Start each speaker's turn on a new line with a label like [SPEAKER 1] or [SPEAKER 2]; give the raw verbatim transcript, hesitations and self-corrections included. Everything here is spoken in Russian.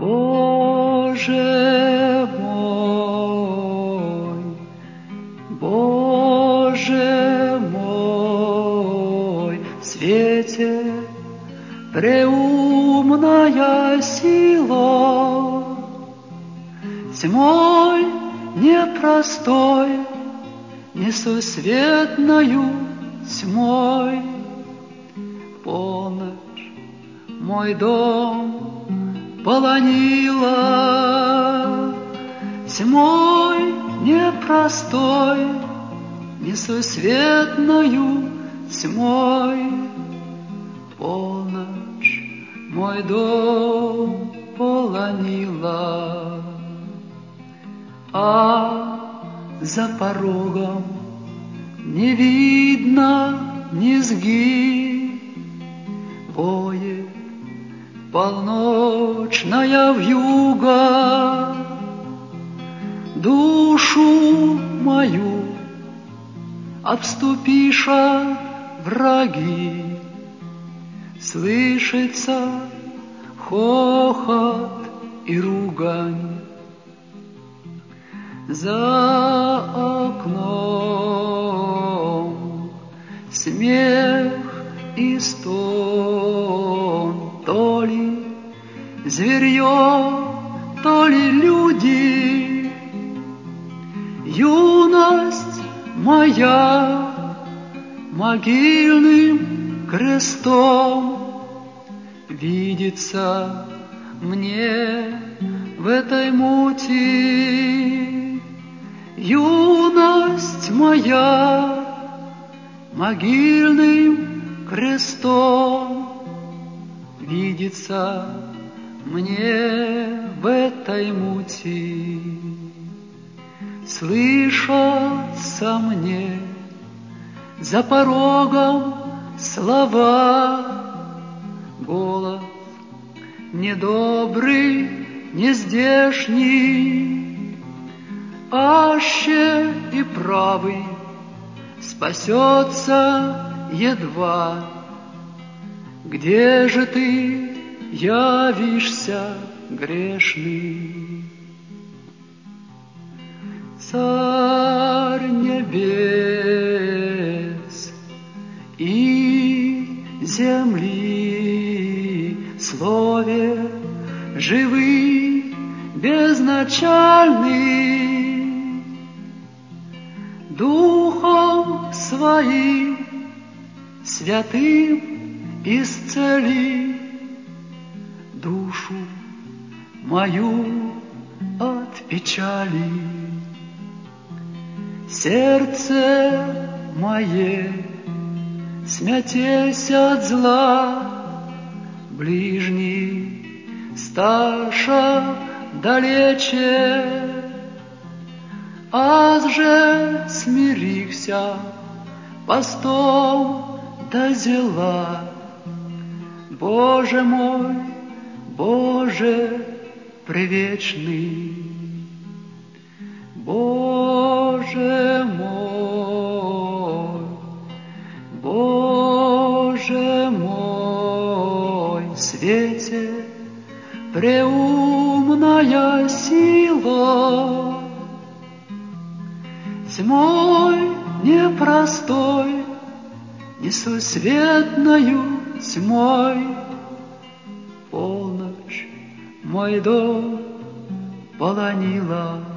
[SPEAKER 1] Боже мой, Боже мой, в свете преумная сила, тьмой непростой, несусветною тьмой. Полночь мой дом полонила, тьмой непростой, несусветною тьмой. Полночь мой дом полонила, а за порогом не видно низги, воет полночная вьюга, душу мою обступиша враги. Слышится хохот и ругань за окном, смех и стон, то ли зверье, то ли люди. Юность моя могильным крестом видится мне в этой мути. Юность моя могильным крестом видится мне в этой мути. Слышатся мне за порогом слова, голос недобрый, нездешний, аще и правый спасется едва. Где же ты явишься, грешный? Царь небес и земли, слове живый, безначальный, духом своим святым исцели душу мою от печали. Сердце мое смятесь от зла, ближний старша далече, аз же смирихся постом до зела. Боже мой, Боже превечный, Боже мой, Боже мой, в свете преумная сила, тьмой непростой, несусветною тьмой. Полночь мой дом полонила,